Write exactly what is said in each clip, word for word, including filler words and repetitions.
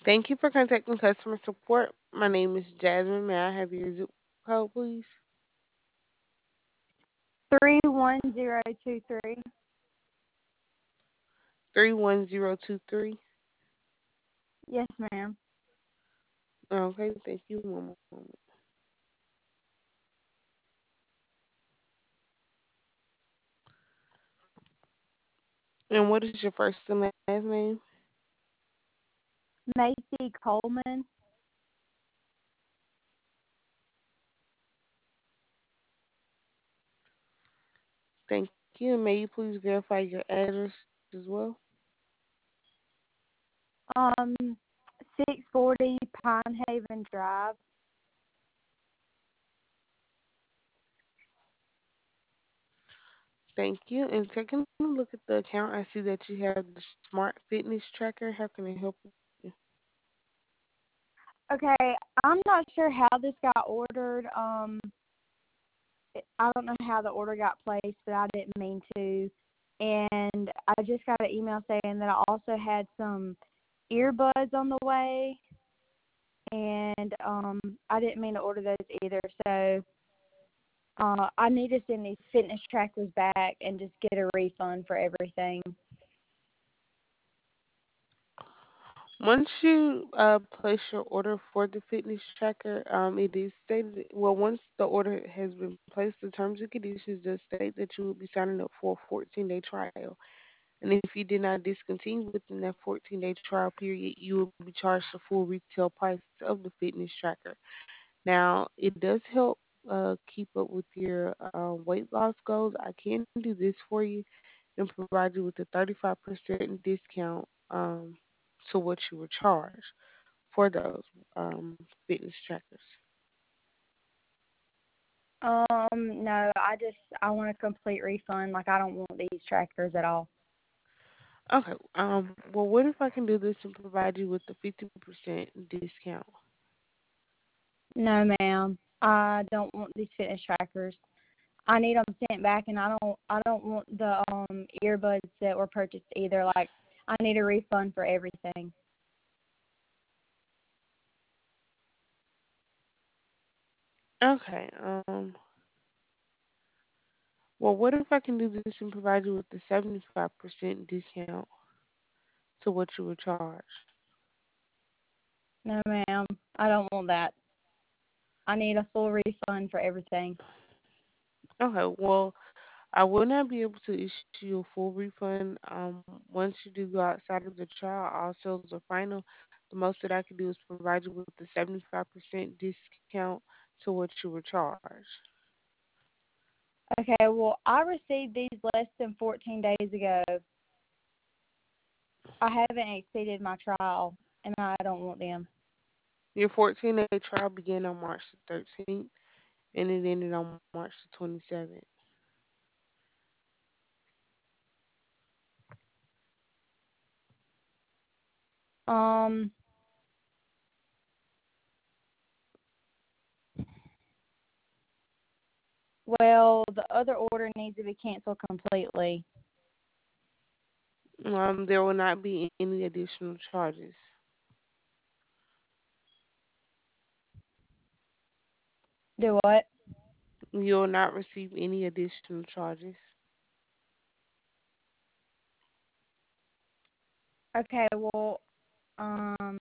Thank you for contacting customer support. My name is Jasmine. May I have your zip code, please? Three one zero two three. three one zero two three. Yes, ma'am. Okay, thank you. One moment. And what is your first and last name? Macy Coleman. Thank you. And may you please verify your address as well? Um, six forty Pine Haven Drive. Thank you. And taking a look at the account, I see that you have the Smart Fitness Tracker. How can I help you? Okay, I'm not sure how this got ordered. Um, it- I don't know how the order got placed, but I didn't mean to. And I just got an email saying that I also had some earbuds on the way, and um, I didn't mean to order those either. So uh, I need to send these fitness trackers back and just get a refund for everything. Once you uh, place your order for the fitness tracker, um, it is stated, well, once the order has been placed, the terms and conditions just state that you will be signing up for a fourteen day trial. And if you did not discontinue within that fourteen day trial period, you will be charged the full retail price of the fitness tracker. Now, it does help uh, keep up with your uh, weight loss goals. I can do this for you and provide you with a thirty-five percent discount um, to what you were charged for those um, fitness trackers. Um, no, I just I want a complete refund. Like I don't want these trackers at all. Okay. Um. Well, what if I can do this and provide you with the fifty percent discount? No, ma'am. I don't want these fitness trackers. I need them sent back, and I don't I don't want the um earbuds that were purchased either. Like I need a refund for everything. Okay. Um. Well, what if I can do this and provide you with the seventy-five percent discount to what you were charged? No, ma'am. I don't want that. I need a full refund for everything. Okay. Well, I will not be able to issue you a full refund. Um. Once you do go outside of the trial, all sales are final. The most that I can do is provide you with the seventy-five percent discount to what you were charged. Okay, well, I received these less than fourteen days ago. I haven't exceeded my trial, and I don't want them. Your fourteen day trial began on March the thirteenth and it ended on March the twenty-seventh. Um, well, the other order needs to be canceled completely. Um, there will not be any additional charges. Do what? You will not receive any additional charges. Okay, well, um,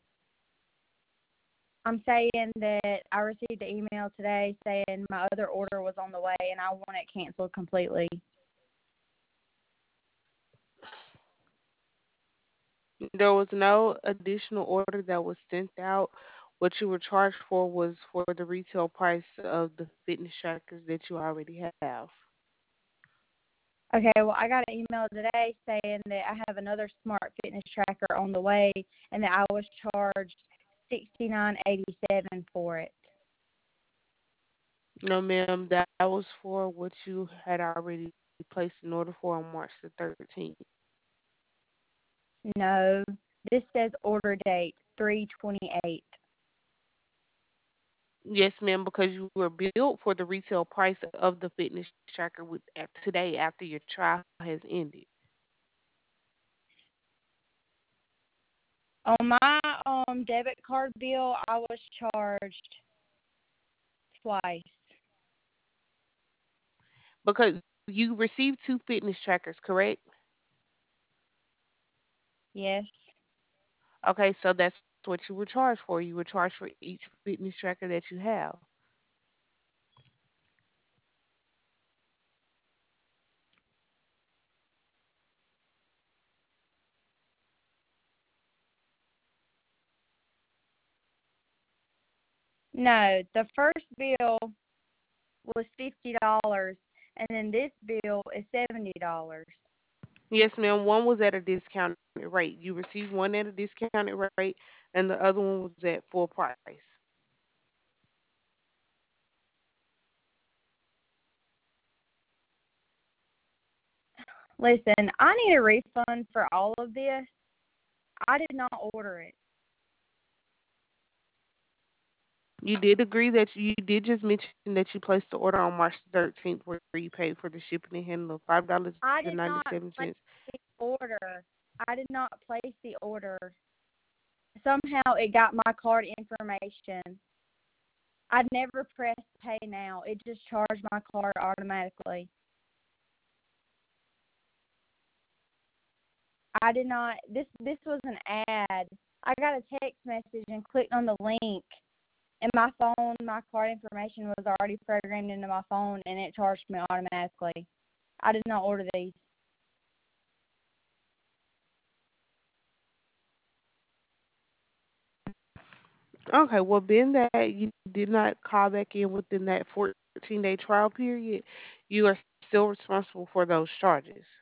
I'm saying that I received an email today saying my other order was on the way and I want it canceled completely. There was no additional order that was sent out. What you were charged for was for the retail price of the fitness trackers that you already have. Okay, well, I got an email today saying that I have another smart fitness tracker on the way and that I was charged sixty nine eighty seven for it. No, ma'am, that was for what you had already placed an order for on March the thirteenth. No, this says order date three twenty eight. Yes, ma'am, because you were billed for the retail price of the fitness tracker with at today after your trial has ended. On my um debit card bill, I was charged twice. Because you received two fitness trackers, correct? Yes. Okay, so that's what you were charged for. You were charged for each fitness tracker that you have. No, the first bill was fifty dollars, and then this bill is seventy dollars. Yes, ma'am. One was at a discounted rate. You received one at a discounted rate, and the other one was at full price. Listen, I need a refund for all of this. I did not order it. You did agree that you did just mention that you placed the order on March thirteenth, where you paid for the shipping and handling of five dollars and I ninety did seven not cents. place the order. I did not place the order. Somehow it got my card information. I never pressed pay now. It just charged my card automatically. I did not. This this was an ad. I got a text message and clicked on the link, and my phone, my card information was already programmed into my phone, and it charged me automatically. I did not order these. Okay, well, being that you did not call back in within that fourteen day trial period, you are still responsible for those charges.